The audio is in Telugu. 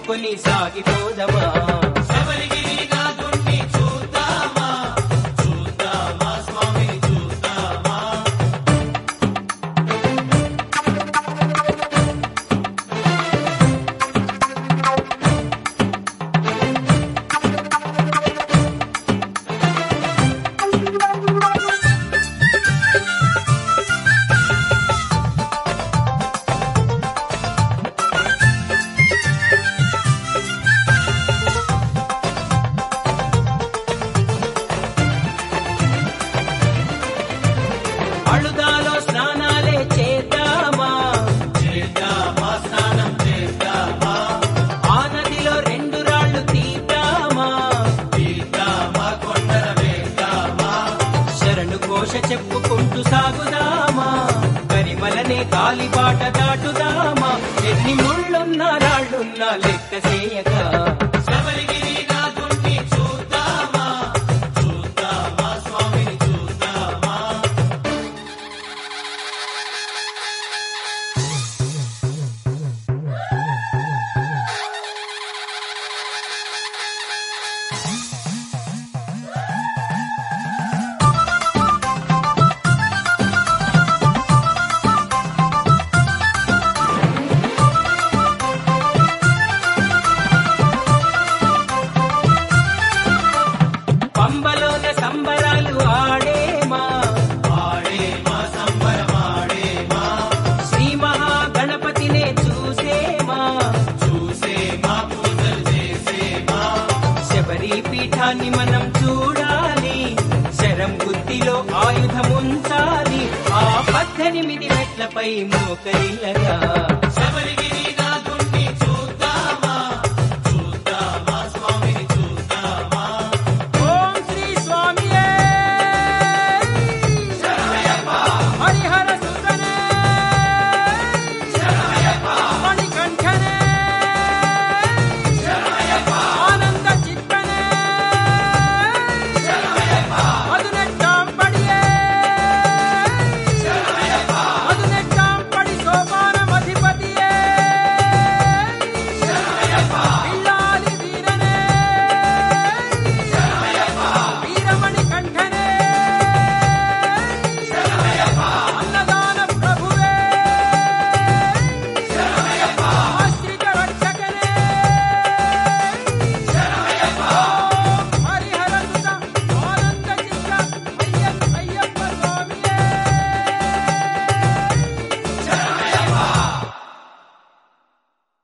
మొక్కుకొని సాగిపోదమా శబరిగిరినాథుణ్ణి చూద్దామా చూద్దామా స్వామిని చూద్దామా అళుదాలో స్నానాలే చేద్దామా చేద్దామా స్నానం చేద్దామా ఆ నదిలో 2 రాళ్ళు తీద్దామా తీద్దామా కొండల వేద్దామా శరణు ఘోష చెప్పుకుంటూ సాగుదామా కరిమలనే కాలిబాట దాటుదామా ఎన్ని ముళ్ళున్నా రాళ్ళున్నా లెక్క చేయక శబరిగిరినాథుణ్ణి చూద్దామా చూద్దామా స్వామిని చూద్దామా పంబలోన సంబరాలు ఆడేమా ఆడేమా సంబరమాడేమా శ్రీ మహాగణపతినే చూసేమా చూసేమా పూజలు చేసేమా శబరి పీఠాన్ని మనం చూడాలి శరం బుద్ధిలో ఆయుధముంచాలి ఆ 18 మెట్లపై మోకరిల్లగా